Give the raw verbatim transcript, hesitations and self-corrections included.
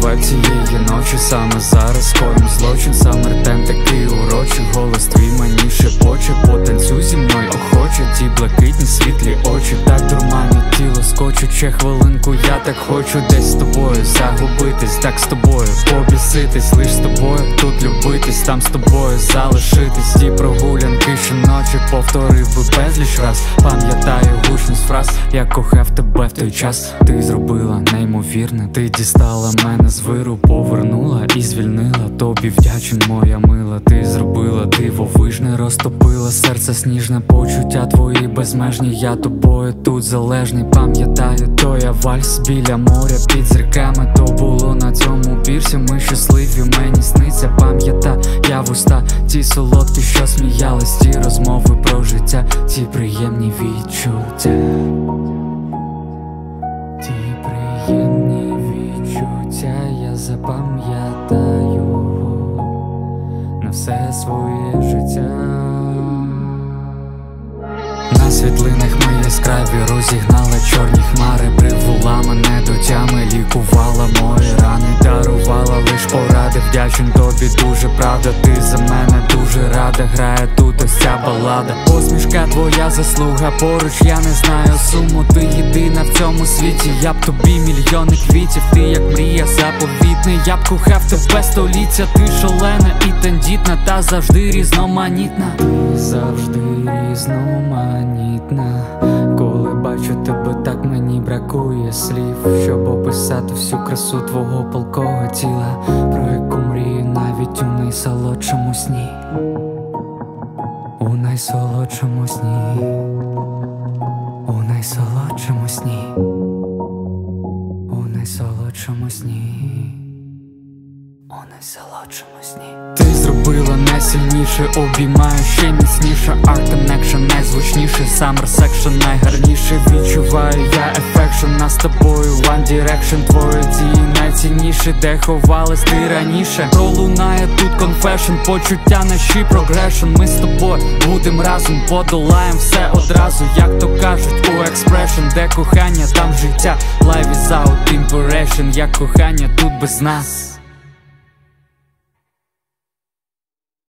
слова цієї ночі. Саме зараз коїм злочин, сам ртем такий урочий. Голос твій мені шепоче, потанцюй зі мною охоче. Ті блакитні світлі очі так дурманять тіло, скочуть. Ще хвилинку, я так хочу десь з тобою загубитись, так з тобою побіситись, лиш з тобою тут любитись, там з тобою залишитись. Ті прогулянки щоночі повторив би безліч раз. Пам'ятаю гучність фраз, я кохав тебе в той час. Ти зробила неймовірне, ти дістала мене з виру, повернула і звільнила. Тобі вдячен, моя мила. Ти зробила дивовижне, розтопила серце сніжне. Почуття твої безмежні, я тобою тут залежний. Пам'ятаю, то я вальс біля моря під зірками. То було на цьому пірсі, ми щасливі, мені сниться. Пам'ята, я вуста, ті солодкі, що сміялись. Ті розмови про життя, ті приємні відчуття. Ті приємні відчуття я запам'ятаю на все своє життя. На світлинах ми яскраві розігнали чорні хмари. Привела мене до тями, лікувала мої рани, дарувала лиш поради. Вдячен тобі дуже, правда, ти за мене дуже рада. Грає тут ось ця балада. Посмішка твоя заслуга, поруч я не знаю суму. Ти єдина в цьому світі, я б тобі мільйони квітів. Ти як мрія заповітна, я б кохав тебе століття. Ти шалена і тендітна, та завжди різноманітна. Ти завжди різноманітна. Коли бачу тебе, так мені бракує слів, щоб описати всю красу твого палкого тіла, про яку мрію навіть у найсолодшому сні. У найсолодшому сні, у найсолодшому сні, у найсолодшому сні, у найсолодшому сні. Ти зробила найсильніше, обіймаю ще міцніше. Art Connection найзвучніше, Summer Section найгарніше. Відчуваю я affection, нас з тобою One Direction. Твої дії найцінніше, де ховалась ти раніше. Пролунає тут confession, почуття наші progression. Ми з тобою будем разом, подолаєм все одразу. Як то кажуть у Expression, де кохання, там життя. Life without impression, як кохання тут без нас.